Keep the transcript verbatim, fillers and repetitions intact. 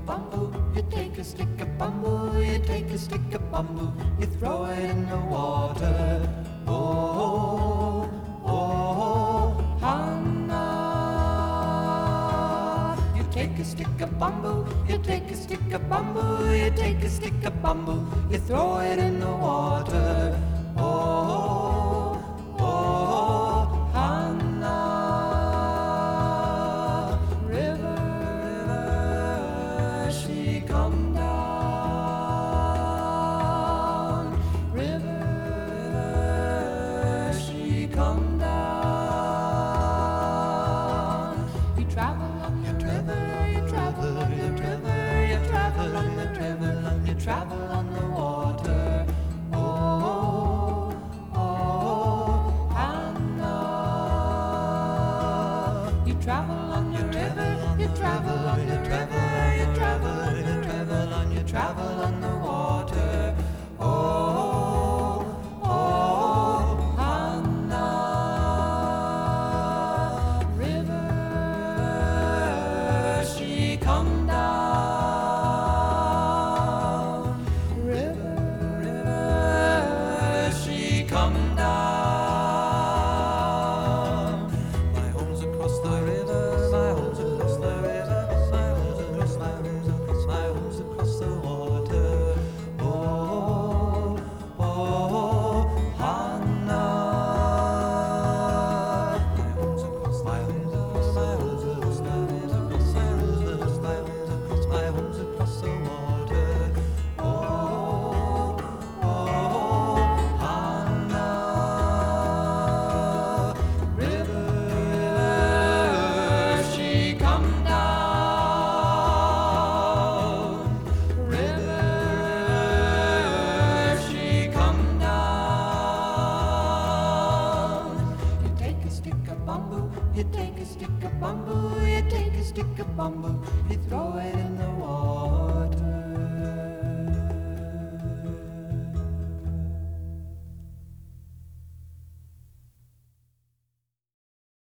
bamboo, you take a stick of bamboo, you take a stick of bamboo, you throw it in the water. Oh, oh, oh, Hana. You take a stick of bamboo, you take a stick of bamboo, you take a stick of bamboo, you throw it in the water. Oh, oh, Hana. River, she come down. River, she come down. You travel on the river, you travel on the river, you travel on the river, you travel on the water. Oh, oh, Hana. You travel on the river, you travel on the river, you travel on the river, you travel on the water. Oh, oh, Hana. River, she come down. River, river, she come down. My home's across the river, my home's across the river, my home's across my river, my home's across the water. Oh, oh, Hana. My home's across my home's across my home's across my home's across my home's across my home's across my home's across the water. Oh, oh, Hana. River, she come down. River, she come down. You take a stick of bamboo, you take a stick of bamboo, you take a stick of bamboo, you throw it in the water.